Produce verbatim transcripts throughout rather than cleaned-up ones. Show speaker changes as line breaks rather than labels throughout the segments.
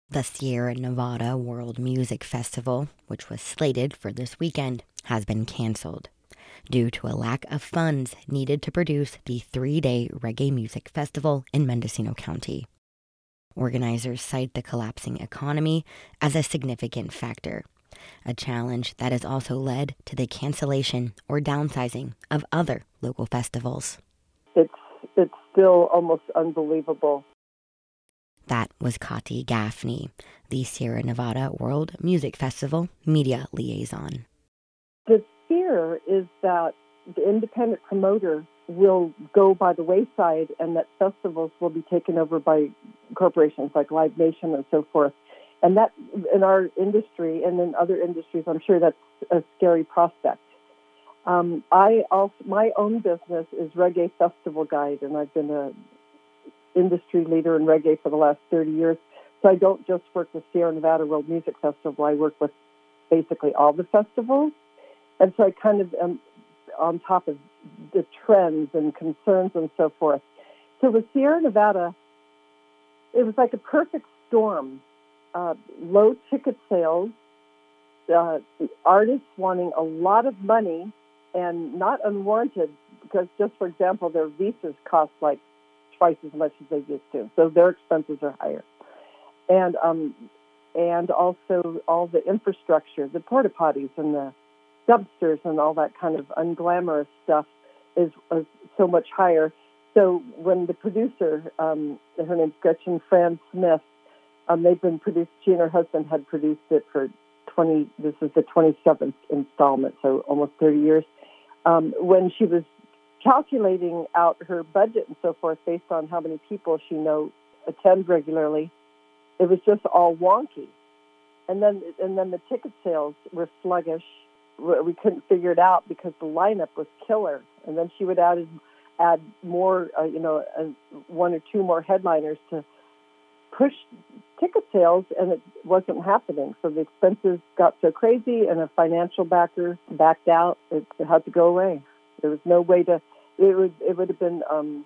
The Sierra Nevada World Music Festival, which was slated for this weekend, has been canceled due to a lack of funds needed to produce the three-day reggae music festival in Mendocino County. Organizers cite the collapsing economy as a significant factor, a challenge that has also led to the cancellation or downsizing of other local festivals.
It's, it's still almost unbelievable.
That was Kati Gaffney, the Sierra Nevada World Music Festival media liaison.
The fear is that the independent promoter will go by the wayside and that festivals will be taken over by corporations like Live Nation and so forth. And that, in our industry and in other industries, I'm sure that's a scary prospect. Um, I also, my own business is Reggae Festival Guide, and I've been a industry leader in reggae for the last thirty years. So I don't just work with Sierra Nevada World Music Festival. I work with basically all the festivals. And so I kind of am on top of the trends and concerns and so forth. So with Sierra Nevada, it was like a perfect storm. Uh, low ticket sales, uh, artists wanting a lot of money and not unwarranted, because just for example, their visas cost like twice as much as they used to, so their expenses are higher. And um, and also all the infrastructure, the porta potties and the dumpsters and all that kind of unglamorous stuff is, is so much higher. So when the producer, um, her name's Gretchen Fran Smith, um, they've been produced. She and her husband had produced it for twenty. This is the twenty-seventh installment, so almost thirty years. Um, when she was calculating out her budget and so forth based on how many people she know attend regularly, it was just all wonky. And then and then the ticket sales were sluggish. We couldn't figure it out because the lineup was killer. And then she would add add more, uh, you know, uh, one or two more headliners to push ticket sales, and it wasn't happening. So the expenses got so crazy, and a financial backer backed out. It, it had to go away. There was no way to. It would it would have been um,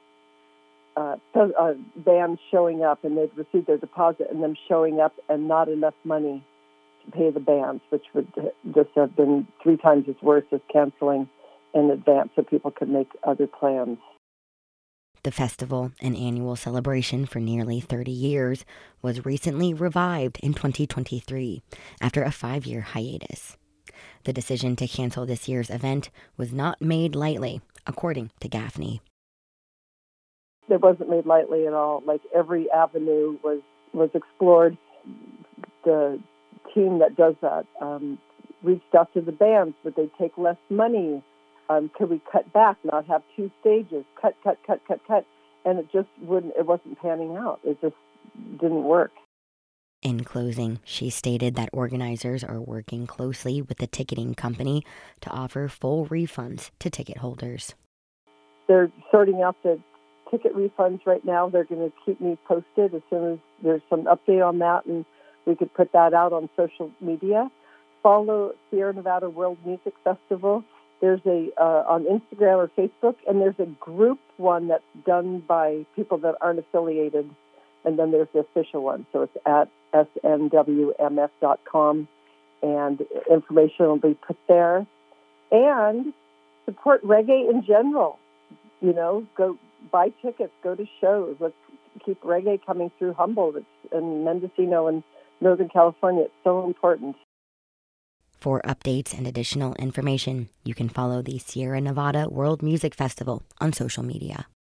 uh, uh, bands showing up, and they'd receive their deposit, and them showing up, and not enough money to pay the bands, which would just have been three times as worse as canceling in advance, so people could make other plans.
The festival, an annual celebration for nearly thirty years, was recently revived in twenty twenty-three after a five-year hiatus. The decision to cancel this year's event was not made lightly, according to Gaffney.
It wasn't made lightly at all. Like, every avenue was, was explored. The team that does that um, reached out to the bands. Would they take less money? Um, could we cut back, not have two stages? Cut, cut, cut, cut, cut. And it just wouldn't, it wasn't panning out. It just didn't work.
In closing, she stated that organizers are working closely with the ticketing company to offer full refunds to ticket holders.
They're sorting out the ticket refunds right now. They're going to keep me posted as soon as there's some update on that, and we could put that out on social media. Follow Sierra Nevada World Music Festival. There's a uh, on Instagram or Facebook, and there's a group one that's done by people that aren't affiliated, and then there's the official one. So it's at S N W M F dot com, and information will be put there. And support reggae in general. You know, go buy tickets, go to shows. Let's keep reggae coming through Humboldt and Mendocino and Northern California. It's so important.
For updates and additional information, you can follow the Sierra Nevada World Music Festival on social media.